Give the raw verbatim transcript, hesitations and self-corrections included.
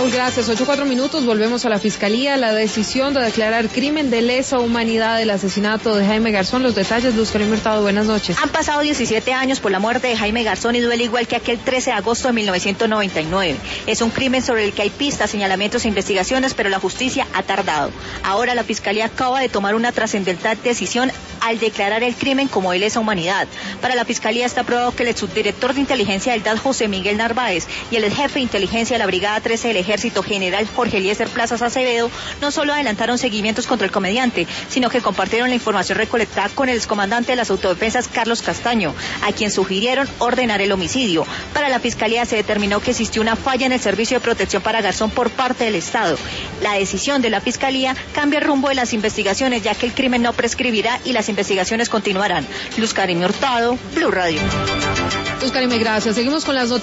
Raúl, gracias. Ocho, cuatro minutos, volvemos a la Fiscalía. La decisión de declarar crimen de lesa humanidad el asesinato de Jaime Garzón. Los detalles, Luz Karim Hurtado, buenas noches. Han pasado diecisiete años por la muerte de Jaime Garzón y duele igual que aquel trece de agosto de mil novecientos noventa y nueve. Es un crimen sobre el que hay pistas, señalamientos e investigaciones, pero la justicia ha tardado. Ahora la Fiscalía acaba de tomar una trascendental decisión al declarar el crimen como de lesa humanidad. Para la Fiscalía está probado que el subdirector de inteligencia del D A D, José Miguel Narváez, y el jefe de inteligencia de la Brigada trece del Ejército, general Jorge Eliezer Plazas Acevedo, no solo adelantaron seguimientos contra el comediante, sino que compartieron la información recolectada con el excomandante de las autodefensas, Carlos Castaño, a quien sugirieron ordenar el homicidio. Para la Fiscalía se determinó que existió una falla en el servicio de protección para Garzón por parte del Estado. La decisión de la Fiscalía cambia el rumbo de las investigaciones, ya que el crimen no prescribirá y las investigaciones continuarán. Luz Karim Hurtado, Blue Radio. Luz Karim, gracias. Seguimos con las noticias.